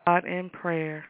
God in prayer.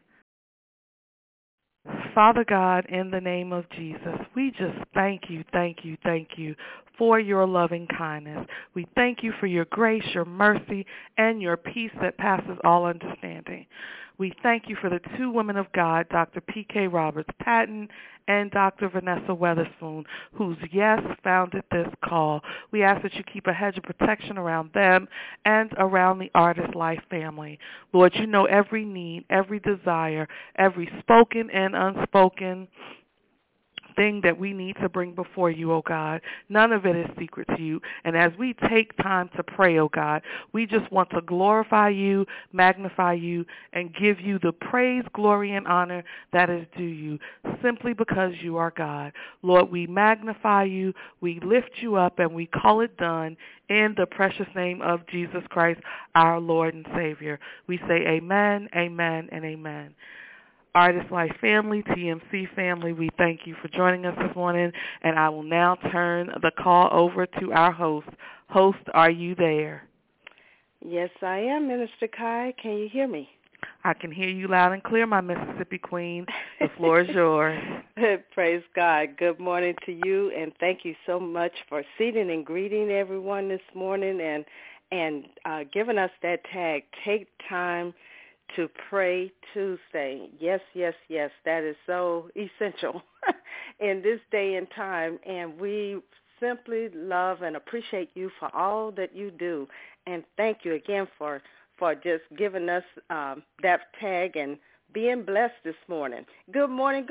Father God, in the name of Jesus, we just thank you for your loving kindness. We thank you for your grace, your mercy, and your peace that passes all understanding. We thank you for the two women of God, Dr. P.K. Roberts Patton and Dr. Vanessa Weatherspoon, whose yes founded this call. We ask that you keep a hedge of protection around them and around the Artist Life family. Lord, you know every need, every desire, every spoken and unspoken thing that we need to bring before you, oh God. None of it is secret to you. And as we take time to pray, oh God, we just want to glorify you, magnify you, and give you the praise, glory, and honor that is due you, simply because you are God. Lord, we magnify you, we lift you up, and we call it done in the precious name of Jesus Christ, our Lord and Savior. We say amen, amen, and amen. Artist Life family, TMC family, we thank you for joining us this morning, and I will now turn the call over to our host. Host, are you there? Yes, I am, Minister Kai. Can you hear me? I can hear you loud and clear, my Mississippi Queen. The floor is yours. Praise God. Good morning to you, and thank you so much for seating and greeting everyone this morning and giving us that tag, Take Time to Pray Tuesday. Yes, yes, yes, that is so essential in this day and time, and we simply love and appreciate you for all that you do, and thank you again for just giving us that tag and being blessed this morning. Good morning,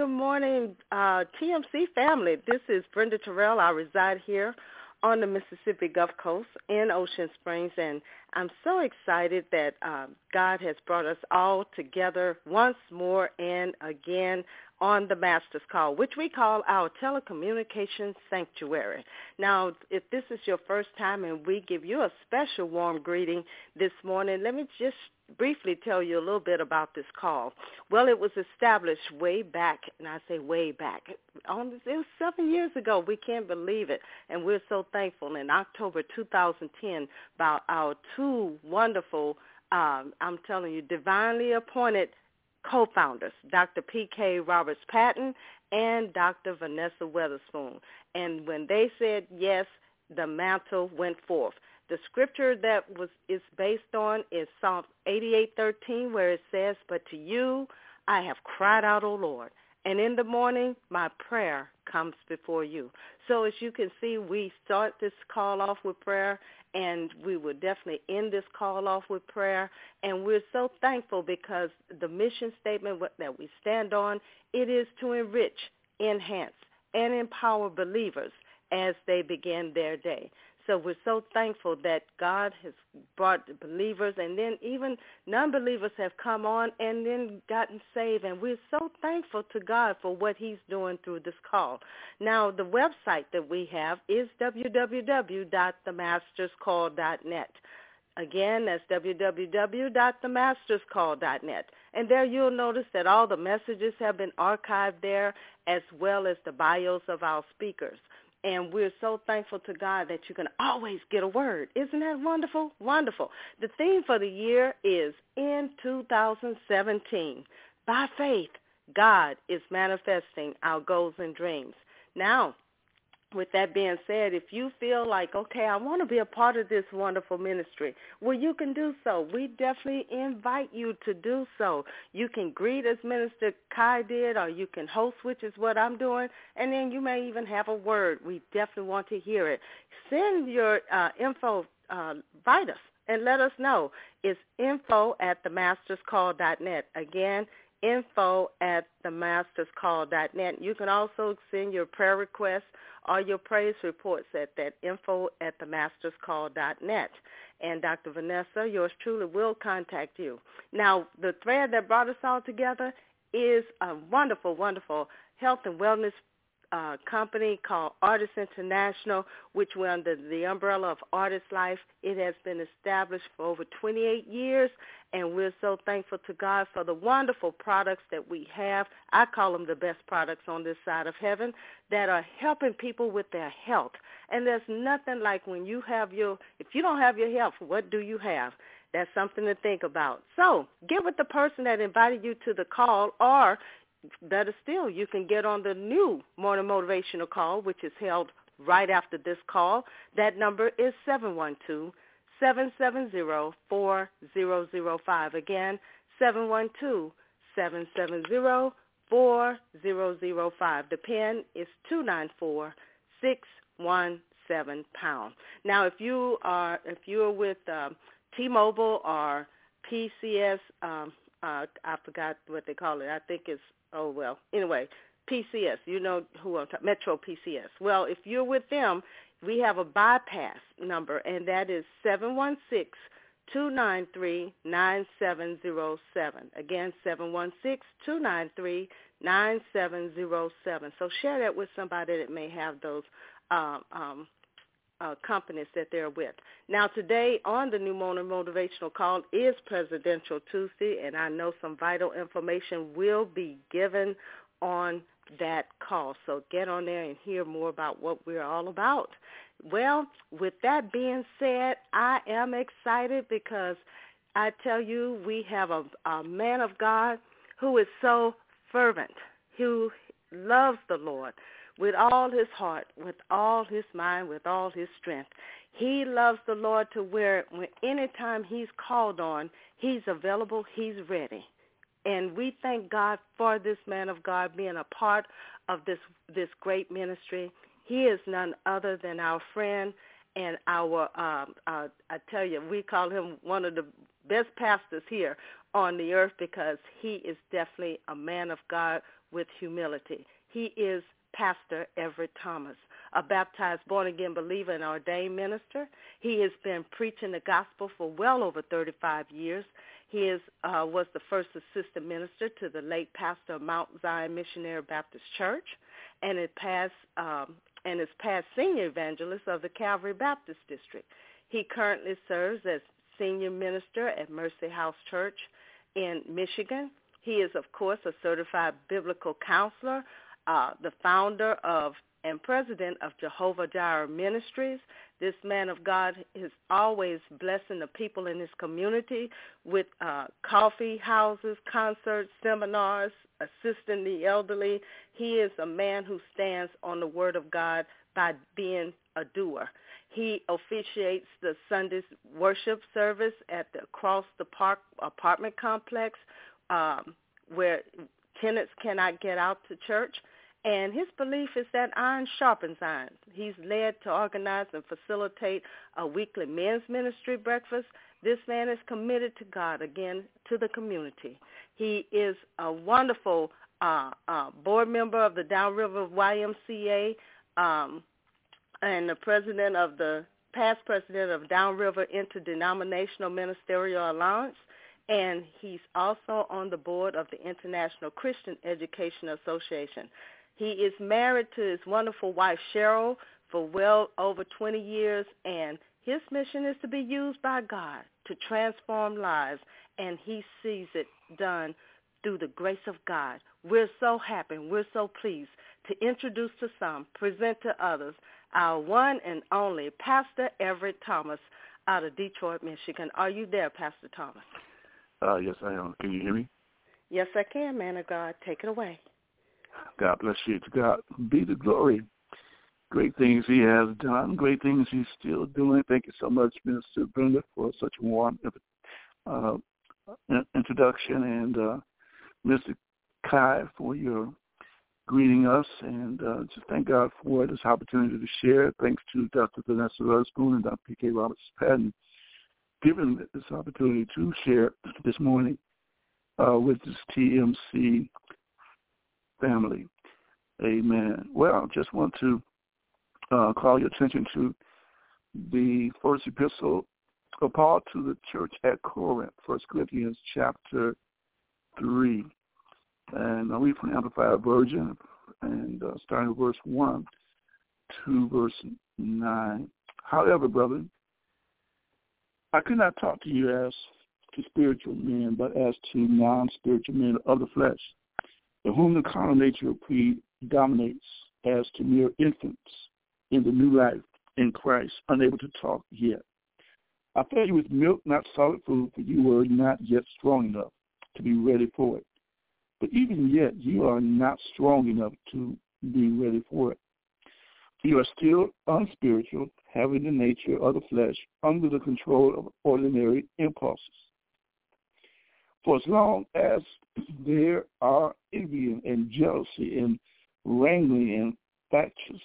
TMC family. This is Brenda Terrell. I reside here on the Mississippi Gulf Coast in Ocean Springs, and I'm so excited that God has brought us all together once more and again on the Master's Call, which we call our telecommunications sanctuary. Now, if this is your first time and we give you a special warm greeting this morning, let me just briefly tell you a little bit about this call. Well, it was established way back, and I say way back. It was 7 years ago. We can't believe it, and we're so thankful. In October 2010, about our two wonderful, I'm telling you, divinely appointed co-founders, Dr. P.K. Roberts Patton and Dr. Vanessa Weatherspoon. And when they said yes, the mantle went forth. The scripture that is based on is Psalm 88:13, where it says, "But to you I have cried out, O Lord, and in the morning my prayer comes before you." So as you can see, we start this call off with prayer, and we will definitely end this call off with prayer. And we're so thankful because the mission statement that we stand on, it is to enrich, enhance, and empower believers as they begin their day. So we're so thankful that God has brought believers, and then even non-believers have come on and then gotten saved. And we're so thankful to God for what he's doing through this call. Now, the website that we have is www.themasterscall.net. Again, that's www.themasterscall.net. And there you'll notice that all the messages have been archived there, as well as the bios of our speakers. And we're so thankful to God that you can always get a word. Isn't that wonderful? Wonderful. The theme for the year is in 2017. By faith, God is manifesting our goals and dreams. Now, with that being said, if you feel like, okay, I want to be a part of this wonderful ministry, well, you can do so. We definitely invite you to do so. You can greet as Minister Kai did, or you can host, which is what I'm doing, and then you may even have a word. We definitely want to hear it. Send your info, write us, and let us know. It's info@themasterscall.net. Again, info@themasterscall.net. You can also send your prayer requests or your praise reports at that info@themasterscall.net. And Dr. Vanessa, yours truly, will contact you. Now, the thread that brought us all together is a wonderful, wonderful health and wellness company called Artist International, which we're under the umbrella of Artist Life. It has been established for over 28 years, and we're so thankful to God for the wonderful products that we have. I call them the best products on this side of heaven that are helping people with their health. And there's nothing like when you have if you don't have your health, what do you have? That's something to think about. So get with the person that invited you to the call, or better still, you can get on the new morning motivational call, which is held right after this call. That number is 712-770-4005. Again, 712-770-4005. The PIN is 294617#. Now, if you are with T-Mobile or PCS, I forgot what they call it. I think it's anyway, PCS. You know who I'm talking, Metro PCS. Well, if you're with them, we have a bypass number, and that is 716-293-9707. Again, 716-293-9707. So share that with somebody that may have those companies that they're with. Now, today on the New Morning Motivational Call is Presidential Tuesday, and I know some vital information will be given on that call. So get on there and hear more about what we're all about. Well, with that being said, I am excited because I tell you, we have a man of God who is so fervent, who loves the Lord with all his heart, with all his mind, with all his strength. He loves the Lord to where anytime he's called on, he's available, he's ready. And we thank God for this man of God being a part of this great ministry. He is none other than our friend and our, I tell you, we call him one of the best pastors here on the earth because he is definitely a man of God with humility. He is Pastor Everett Thomas, a baptized, born-again believer and ordained minister. He has been preaching the gospel for well over 35 years. He was the first assistant minister to the late pastor of Mount Zion Missionary Baptist Church, and is past senior evangelist of the Calvary Baptist District. He currently serves as senior minister at Mercy House Church in Michigan. He is, of course, a certified biblical counselor, the founder of and president of Jehovah Jireh Ministries. This man of God is always blessing the people in his community with coffee houses, concerts, seminars, assisting the elderly. He is a man who stands on the word of God by being a doer. He officiates the Sunday's worship service at the Across the Park apartment complex where tenants cannot get out to church. And his belief is that iron sharpens iron. He's led to organize and facilitate a weekly men's ministry breakfast. This man is committed to God, again, to the community. He is a wonderful board member of the Downriver YMCA and the past president of Downriver Interdenominational Ministerial Alliance. And he's also on the board of the International Christian Education Association. He is married to his wonderful wife, Cheryl, for well over 20 years, and his mission is to be used by God to transform lives, and he sees it done through the grace of God. We're so happy, we're so pleased to introduce to some, present to others, our one and only Pastor Everett Thomas out of Detroit, Michigan. Are you there, Pastor Thomas? Yes, I am. Can you hear me? Yes, I can, man of God. Take it away. God bless you. To God be the glory. Great things he has done, great things he's still doing. Thank you so much, Minister Brenda, for such a warm introduction, and Mr. Kai for your greeting us, and just thank God for this opportunity to share. Thanks to Dr. Vanessa Witherspoon and Dr. P.K. Roberts-Patton giving this opportunity to share this morning with this TMC family. Amen. Well, I just want to call your attention to the first epistle of Paul to the church at Corinth, 1 Corinthians chapter 3. And I read from the Amplified Version, and starting at verse 1 to verse 9. However, brethren, I could not talk to you as to spiritual men, but as to non-spiritual men of the flesh, in whom the carnal nature predominates, as to mere infants in the new life in Christ, unable to talk yet I fed you with milk, not solid food, for you were not yet strong enough to be ready for it. But even yet, you are not strong enough to be ready for it. You are still unspiritual, having the nature of the flesh under the control of ordinary impulses. For as long as there are envy and jealousy and wrangling and factious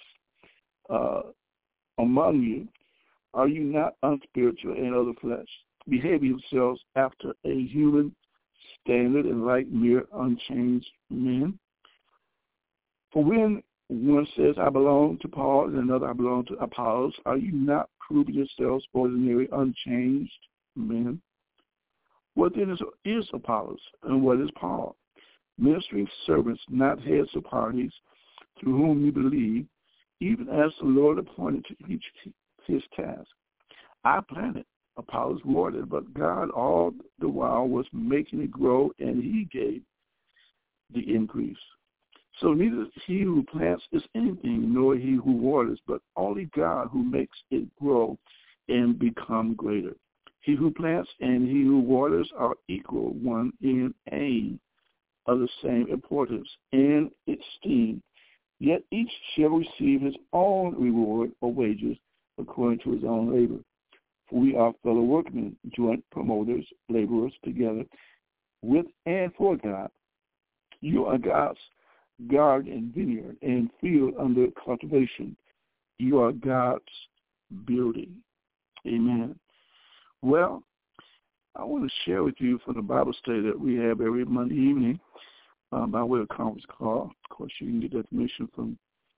among you, are you not unspiritual and of the flesh? Behave yourselves after a human standard and like mere unchanged men. For when one says, I belong to Paul, and another, I belong to Apollos, are you not proving yourselves ordinary, unchanged men? What then is Apollos, and what is Paul? Ministering servants, not heads of parties, through whom you believe, even as the Lord appointed to each his task. I planted, Apollos watered, but God all the while was making it grow, and he gave the increase. So neither he who plants is anything, nor he who waters, but only God who makes it grow and become greater. He who plants and he who waters are equal, one in aim, of the same importance and esteem. Yet each shall receive his own reward or wages according to his own labor. For we are fellow workmen, joint promoters, laborers together with and for God. You are God's garden and vineyard and field under cultivation. You are God's building. Amen. Well, I want to share with you from the Bible study that we have every Monday evening by way of conference call. Of course, you can get that information from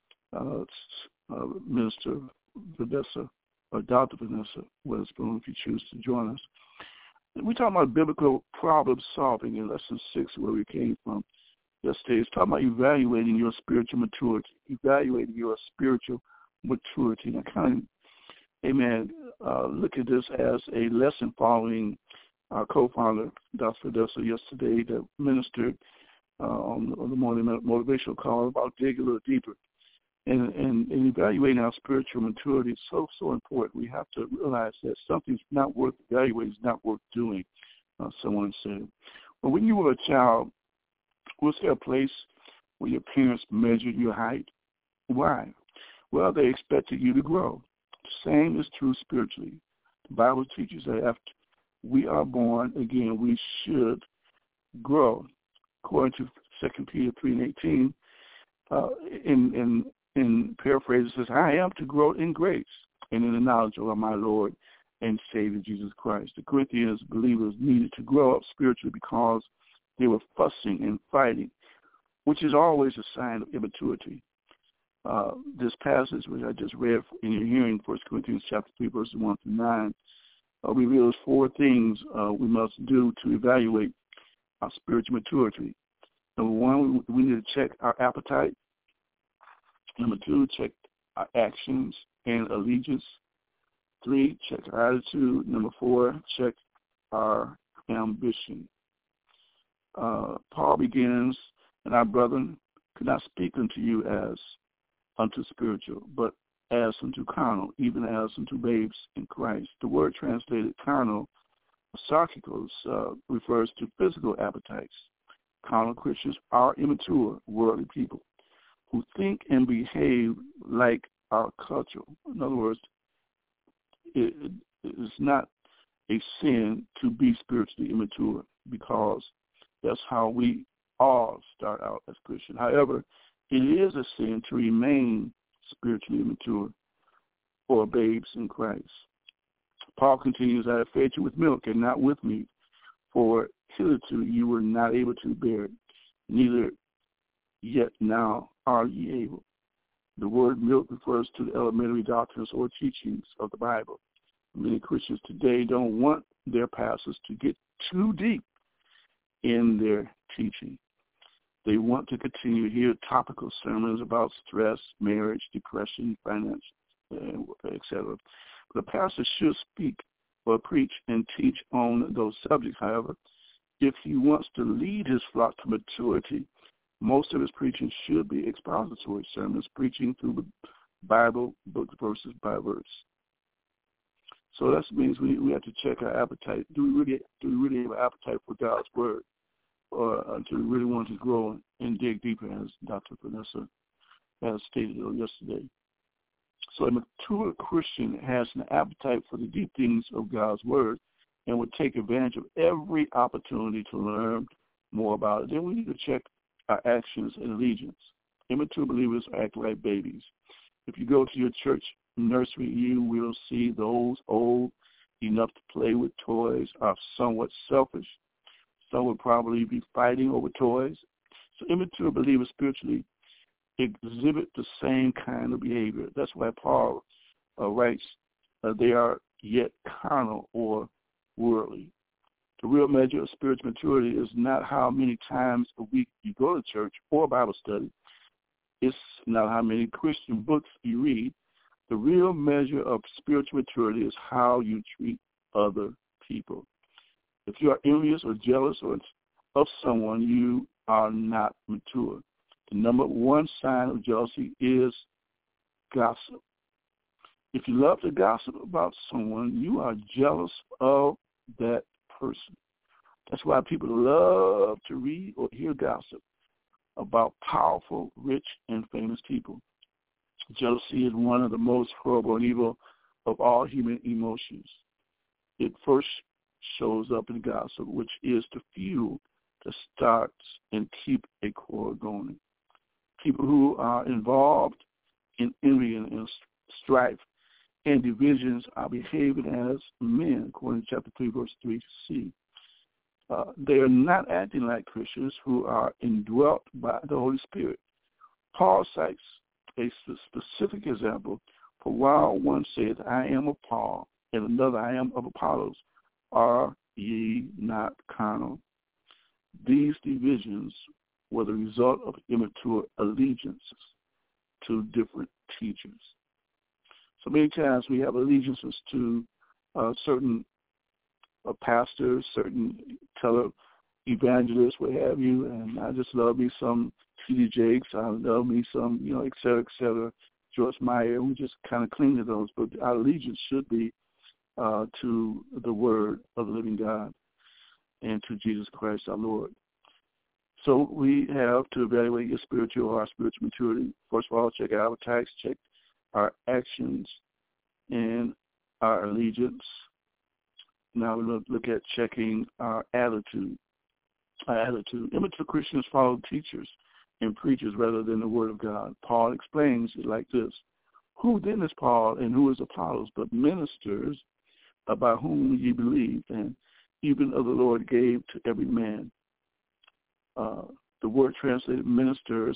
Minister Vanessa or Dr. Vanessa Witherspoon if you choose to join us. We're talking about biblical problem solving in Lesson 6, where we came from yesterday. It's talking about evaluating your spiritual maturity. Evaluating your spiritual maturity. And I kind of, look at this as a lesson following our co-founder, Dr. Vanessa, yesterday that ministered on the morning motivational call about digging a little deeper. And evaluating our spiritual maturity is so important. We have to realize that something's not worth evaluating, it's not worth doing, someone said. But when you were a child, was there a place where your parents measured your height? Why? Well, they expected you to grow. The same is true spiritually. The Bible teaches that after we are born again, we should grow. According to 2 Peter 3:18, in paraphrase, it says, I am to grow in grace and in the knowledge of my Lord and Savior Jesus Christ. The Corinthians believers needed to grow up spiritually because they were fussing and fighting, which is always a sign of immaturity. This passage, which I just read in your hearing, 1 Corinthians chapter 3, verses 1 through 9, reveals 4 things we must do to evaluate our spiritual maturity. Number 1, we need to check our appetite. Number 2, check our actions and allegiance. 3, check our attitude. Number 4, check our ambition. Paul begins, and our brethren could not speak unto you as unto spiritual, but as unto carnal, even as unto babes in Christ. The word translated carnal, sarkikos, refers to physical appetites. Carnal Christians are immature, worldly people who think and behave like our culture. In other words, it is not a sin to be spiritually immature because that's how we all start out as Christians. However, it is a sin to remain spiritually immature or babes in Christ. Paul continues, I have fed you with milk and not with meat, for hitherto you were not able to bear it, neither yet now are ye able. The word milk refers to the elementary doctrines or teachings of the Bible. Many Christians today don't want their pastors to get too deep in their teaching. They want to continue to hear topical sermons about stress, marriage, depression, finance, etc. The pastor should speak or preach and teach on those subjects. However, if he wants to lead his flock to maturity, most of his preaching should be expository sermons, preaching through the Bible, book verses by verse. So that means we have to check our appetite. Do we really have an appetite for God's word, or do we really want to grow and dig deeper, as Dr. Vanessa has stated yesterday? So a mature Christian has an appetite for the deep things of God's word and would take advantage of every opportunity to learn more about it. Then we need to check our actions and allegiance. Immature believers act like babies. If you go to your church nursery, you will see those old enough to play with toys are somewhat selfish. Some would probably be fighting over toys. So immature believers spiritually exhibit the same kind of behavior. That's why Paul writes, they are yet carnal or worldly. The real measure of spiritual maturity is not how many times a week you go to church or Bible study. It's not how many Christian books you read. The real measure of spiritual maturity is how you treat other people. If you are envious or jealous of someone, you are not mature. The number one sign of jealousy is gossip. If you love to gossip about someone, you are jealous of that person. That's why people love to read or hear gossip about powerful, rich, and famous people. Jealousy is one of the most horrible and evil of all human emotions. It first shows up in gossip, which is the fuel that starts and keep a core going. People who are involved in envy and strife and divisions are behaving as men, according to chapter 3, verse 3c. They are not acting like Christians who are indwelt by the Holy Spirit. Paul cites a specific example, for while one saith, I am of Paul, and another, I am of Apollos, are ye not carnal? These divisions were the result of immature allegiances to different teachers. So many times we have allegiances to certain pastors, certain tele-evangelists, what have you, and I just love me some T.D. Jakes, I love me some, et cetera, George Meyer. We just kind of cling to those, but our allegiance should be to the Word of the living God and to Jesus Christ our Lord. So we have to evaluate our spiritual maturity. First of all, check our appetites, check our actions and our allegiance. Now we're going to look at checking our attitude. Immature Christians follow teachers and preachers rather than the Word of God. Paul explains it like this. Who then is Paul and who is Apollos, but ministers by whom ye believed, and even of the Lord gave to every man. The word translated ministers,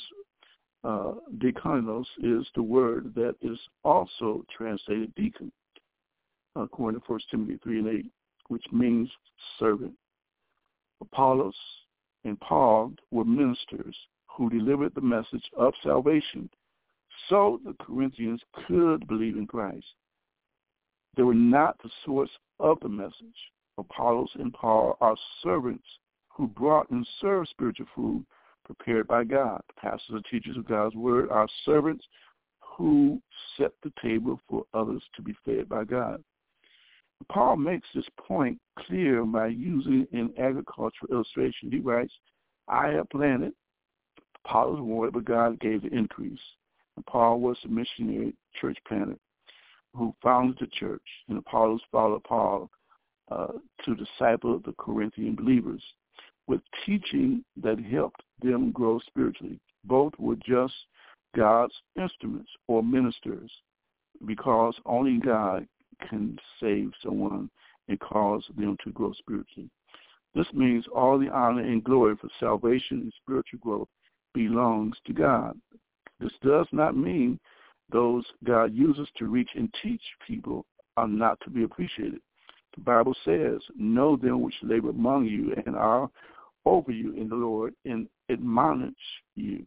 diakonos, is the word that is also translated deacon, according to 1 Timothy 3:8, which means servant. Apollos and Paul were ministers who delivered the message of salvation so the Corinthians could believe in Christ. They were not the source of the message. Apollos and Paul are servants who brought and served spiritual food prepared by God. Pastors and teachers of God's word are servants who set the table for others to be fed by God. Paul makes this point clear by using an agricultural illustration. He writes, I have planted, Apollos watered, but God gave the increase. And Paul was a missionary church planter who founded the church, and Apollos followed Paul to disciple the Corinthian believers with teaching that helped them grow spiritually. Both were just God's instruments or ministers, because only God can save someone and cause them to grow spiritually. This means all the honor and glory for salvation and spiritual growth belongs to God. This does not mean those God uses to reach and teach people are not to be appreciated. The Bible says, know them which labor among you and are over you in the Lord and admonish you.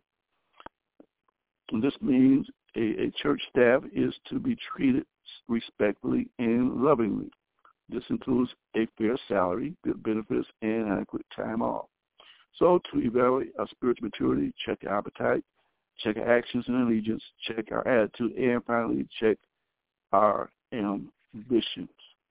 And this means a church staff is to be treated respectfully and lovingly. This includes a fair salary, good benefits, and adequate time off. So to evaluate our spiritual maturity, check our appetite, check our actions and allegiance, check our attitude, and finally check our ambitions.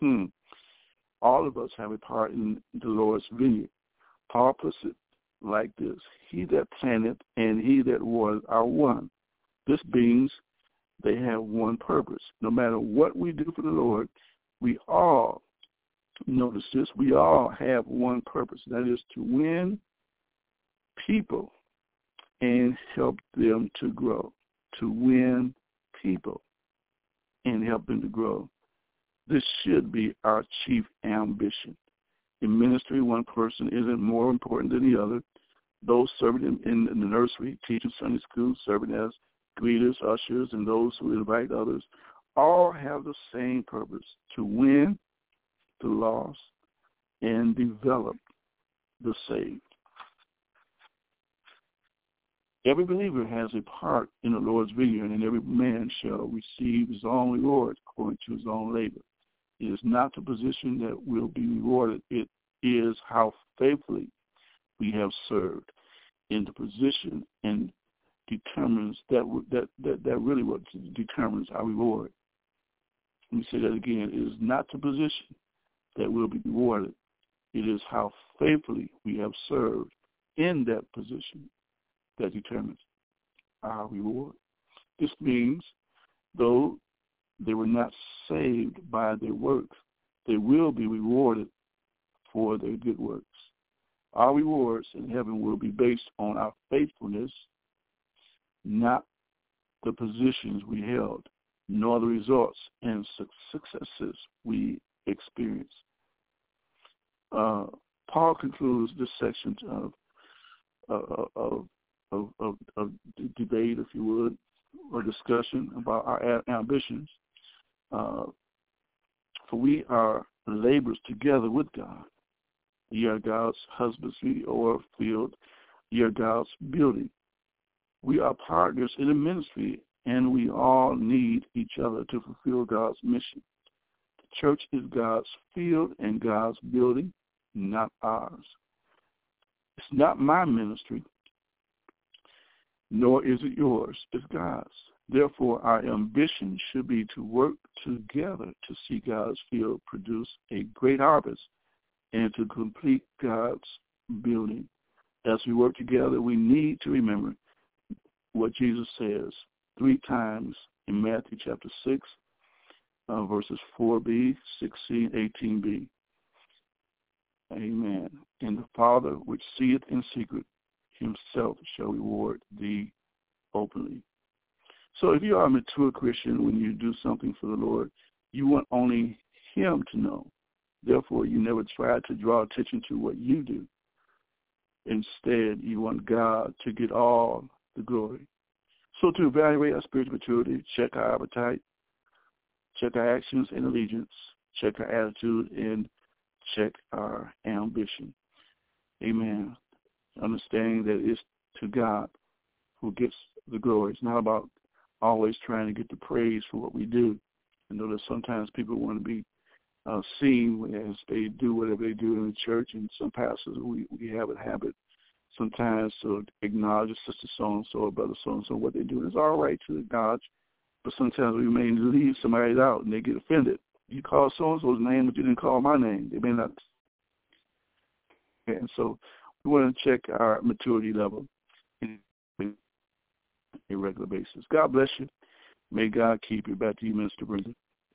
All of us have a part in the Lord's vineyard. Paul puts it like this: he that planteth and he that watereth are one. This means they have one purpose. No matter what we do for the Lord, we all, notice this, we all have one purpose. That is to win people and help them to grow. To win people and help them to grow. This should be our chief ambition. In ministry, one person isn't more important than the other. Those serving in the nursery, teaching Sunday school, serving as greeters, ushers, and those who invite others, all have the same purpose: to win the lost and develop the saved. Every believer has a part in the Lord's vineyard, and every man shall receive his own reward according to his own labor. It is not the position that will be rewarded. It is how faithfully we have served in the position, and determines that really what determines our reward. Let me say that again. It is not the position that will be rewarded. It is how faithfully we have served in that position that determines our reward. This means, though they were not saved by their works, they will be rewarded for their good works. Our rewards in heaven will be based on our faithfulness, not the positions we held, nor the results and successes we experienced. Paul concludes this section of debate, if you would, or discussion about our ambitions. For we are laborers together with God. Ye are God's husbandry or field. Ye are God's building. We are partners in the ministry, and we all need each other to fulfill God's mission. The church is God's field and God's building, not ours. It's not my ministry, nor is it yours. It's God's. Therefore, our ambition should be to work together to see God's field produce a great harvest and to complete God's building. As we work together, we need to remember what Jesus says 3 times in Matthew chapter 6, verses 4b, 16, 18b. Amen. And the Father which seeth in secret himself shall reward thee openly. So if you are a mature Christian, when you do something for the Lord, you want only him to know. Therefore, you never try to draw attention to what you do. Instead, you want God to get all the glory. So to evaluate our spiritual maturity, check our appetite, check our actions and allegiance, check our attitude, and check our ambition. Amen. Understanding that it's to God who gets the glory. It's not about always trying to get the praise for what we do. I know that sometimes people want to be seen as they do whatever they do in the church, and some pastors, we have a habit sometimes to acknowledge sister so-and-so or brother so-and-so, what they do. And it's all right to acknowledge, but sometimes we may leave somebody out and they get offended. You call so-and-so's name, but you didn't call my name. They may not. And so we want to check our maturity level on a regular basis. God bless you. May God keep you. Back to you, Minister Brenda.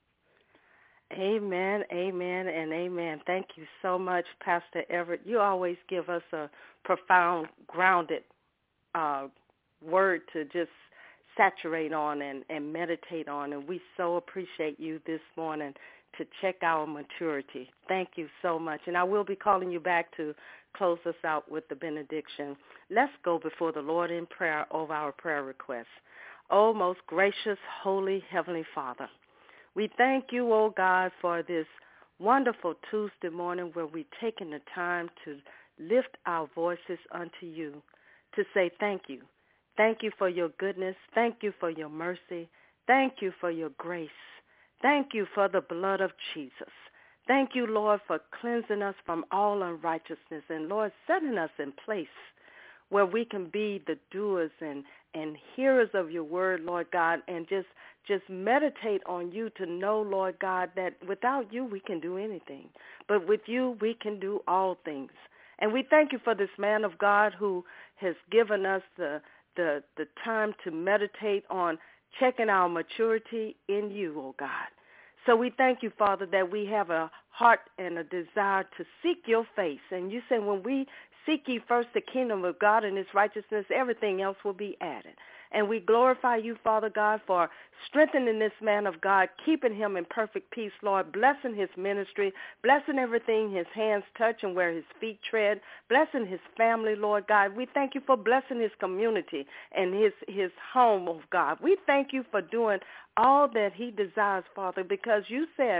Amen, amen, and amen. Thank you so much, Pastor Everett. You always give us a profound, grounded word to just saturate on and meditate on, and we so appreciate you this morning to check our maturity. Thank you so much, and I will be calling you back to close us out with the benediction. Let's go before the Lord in prayer over our prayer requests. Oh, most gracious, holy, heavenly Father, we thank you, oh God, for this wonderful Tuesday morning where we've taken the time to lift our voices unto you to say thank you. Thank you for your goodness. Thank you for your mercy. Thank you for your grace. Thank you for the blood of Jesus. Thank you, Lord, for cleansing us from all unrighteousness and, Lord, setting us in place where we can be the doers and hearers of your word, Lord God, and just meditate on you to know, Lord God, that without you we can do anything. But with you we can do all things. And we thank you for this man of God who has given us the time to meditate on checking our maturity in you, oh God. So we thank you, Father, that we have a heart and a desire to seek your face. And you said when we seek ye first the kingdom of God and his righteousness, everything else will be added. And we glorify you, Father God, for strengthening this man of God, keeping him in perfect peace, Lord, blessing his ministry, blessing everything his hands touch and where his feet tread, blessing his family, Lord God. We thank you for blessing his community and his home, oh God. We thank you for doing all that he desires, Father, because you said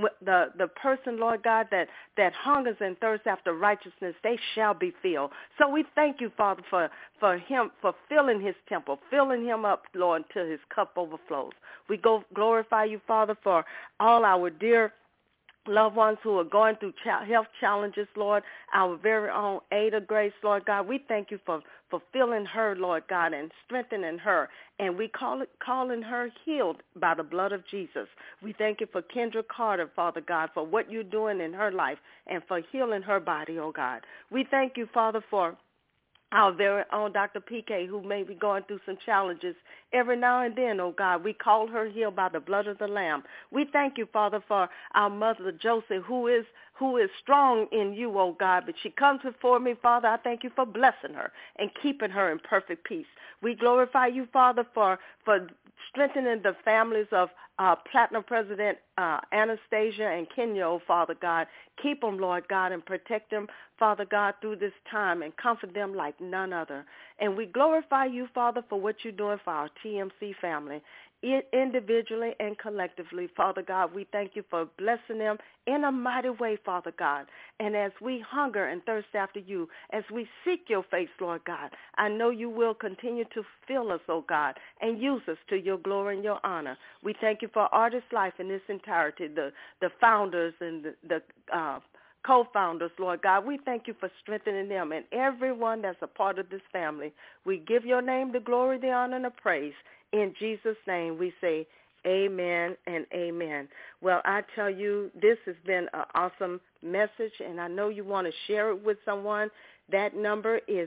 the person, Lord God, that hungers and thirsts after righteousness, they shall be filled. So we thank you, Father, for him, for filling his temple, filling him up, Lord, until his cup overflows. We glorify you, Father, for all our dear loved ones who are going through health challenges, Lord, our very own Ada Grace, Lord God. We thank you for fulfilling her, Lord God, and strengthening her. And we calling her healed by the blood of Jesus. We thank you for Kendra Carter, Father God, for what you're doing in her life and for healing her body, oh God. We thank you, Father, for our very own Dr. PK, who may be going through some challenges every now and then, oh God. We call her healed by the blood of the Lamb. We thank you, Father, for our mother, Josie, who is strong in you, oh God, but she comes before me, Father. I thank you for blessing her and keeping her in perfect peace. We glorify you, Father, for strengthening the families of Platinum President Anastasia and Kenya, oh Father God. Keep them, Lord God, and protect them, Father God, through this time and comfort them like none other. And we glorify you, Father, for what you're doing for our TMC family, individually and collectively, Father God. We thank you for blessing them in a mighty way, Father God. And as we hunger and thirst after you, as we seek your face, Lord God, I know you will continue to fill us, oh God, and use us to your glory and your honor. We thank you for Artist Life in its entirety, the founders and the co-founders, Lord God. We thank you for strengthening them and everyone that's a part of this family. We give your name the glory, the honor, and the praise. In Jesus' name we say amen and amen. Well, I tell you, this has been an awesome message, and I know you want to share it with someone. That number is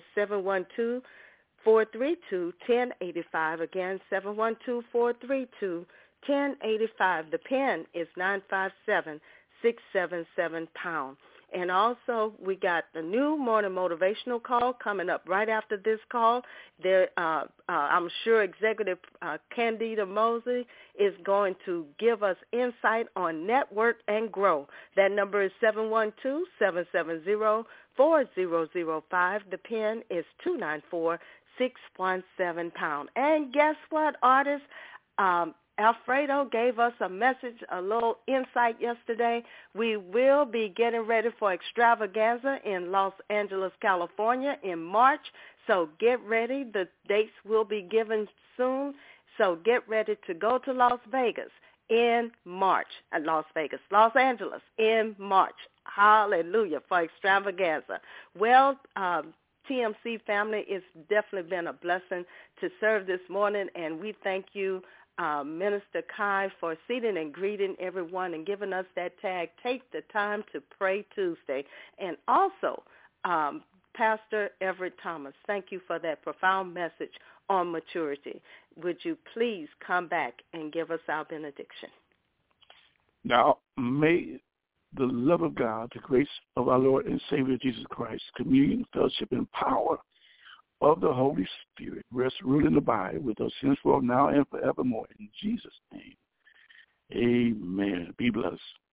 712-432-1085. Again, 712-432-1085. The PIN is 957-677#. And also, we got the new morning motivational call coming up right after this call. There, I'm sure Executive Candida Mosley is going to give us insight on network and grow. That number is 712-770-4005. The PIN is 294-617#. And guess what, artists? Alfredo gave us a message, a little insight yesterday. We will be getting ready for Extravaganza in Los Angeles, California in March. So get ready. The dates will be given soon. So get ready to go to Las Vegas in March. Los Angeles in March. Hallelujah for Extravaganza. Well, TMC family, it's definitely been a blessing to serve this morning, and we thank you, Minister Kai, for seating and greeting everyone and giving us that tag, Take the Time to Pray Tuesday. And also, Pastor Everett Thomas, thank you for that profound message on maturity. Would you please come back and give us our benediction? Now, may the love of God, the grace of our Lord and Savior Jesus Christ, communion, fellowship, and power of the Holy Spirit rest, rule, and abide with us henceforth, now, and forevermore. In Jesus' name, amen. Be blessed.